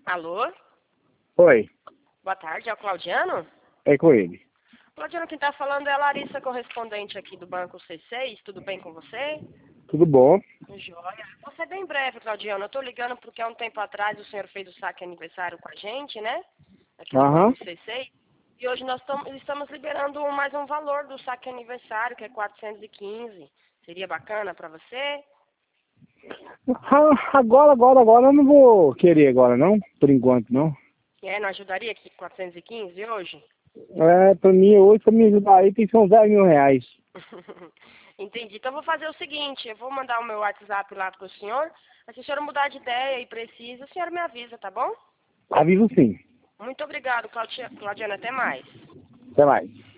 Alô? Oi, Boa tarde, é o Claudiano? é com ele. Claudiano, quem tá falando é a Larissa, correspondente aqui do Banco C6. Tudo bem com você? Tudo bom? Joia. Vou ser bem breve, Claudiano. Eu tô ligando porque há um tempo atrás o senhor fez o saque aniversário com a gente, né? Aqui do Aham. Banco C6. E hoje nós estamos liberando mais um valor do saque aniversário, que é 415. Seria bacana pra você? Agora eu não vou querer agora não, por enquanto não. Não ajudaria aqui 415 hoje? Pra mim hoje, pra me ajudar aí, tem que ser uns 10 mil reais. Entendi. Então eu vou fazer o seguinte, eu vou mandar o meu WhatsApp lá pro senhor. Se o senhor mudar de ideia e precisa, o senhor me avisa, tá bom? Aviso sim. Muito obrigado, Claudiana. Até mais. Até mais.